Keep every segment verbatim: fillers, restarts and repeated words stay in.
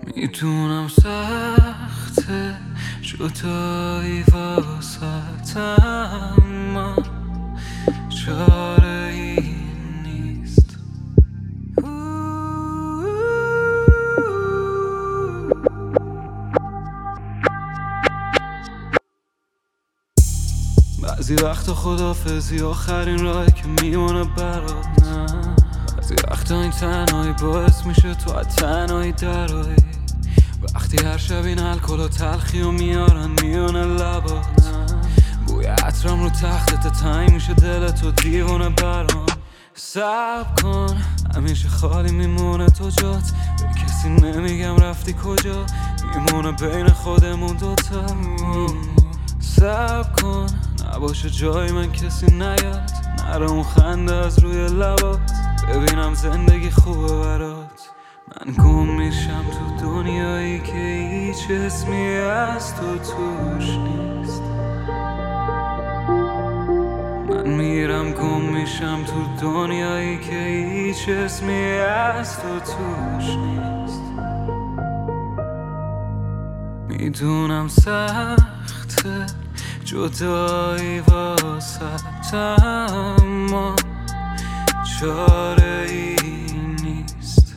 میدونم سخته جدایی واسط، اما چاره ای نیست. بعضی وقتا خدافزی آخرین راهی که میمونه برات، نه بعضی وقتا این تنهایی باعث میشه تو از تنهایی درایی. وقتی هر شب این الکل و تلخی و میارن میونه لبات، بوی عطرم رو تختت تنگ میشه دلت و دیوونه برام. صبر کن همیشه خالی میمونه تو جات، به کسی نمیگم رفتی کجا، میمونه بین خودمون دوتا. صبر کن نباشه جای من کسی نیاد، نره اون خنده از روی لبات، ببینم زندگی خوبه برات. من گم میشم تو دنیایی که هیچ اسمی از تو توش نیست. من میرم گم میشم تو دنیایی که هیچ اسمی از تو توش نیست. میدونم سخته جدایی واسط، اما چاره ای نیست.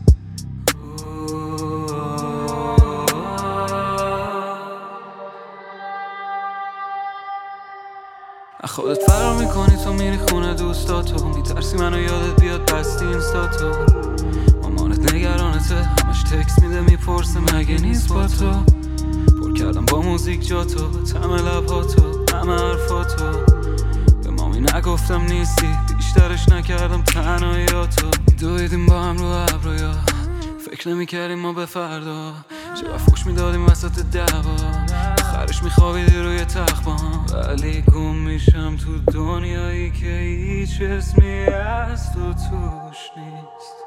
خودت فرار میکنی تو میری خونه دوستاتو، میترسی منو یادت بیاد بستی اینستاتو. مامانت نگرانته همش تکس میده میپرسه مگه نیست با تو. پر کردم با موزیک جاتو، تم لباتو، همه حرفاتو. به مامی نگفتم نیستی، بیشترش نکردم تنهاییاتو. میدویدیم با هم رو ابرویا، فکر نمیکردیم ما به فردا. چقدر فوش میدادیم وسط دعوا، آخرش میخوابیدی روی تخت با هم. ولی گم میشم تو دنیایی که هیچ اسمی از تو توش نیست.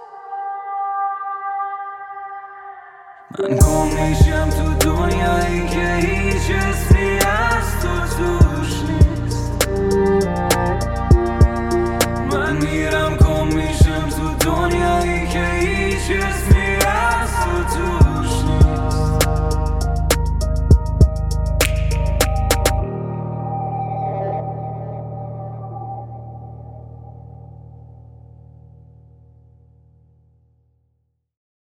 من گم میشم تو دنیایی که هیچ اسمی از تو توش نیست. من میرم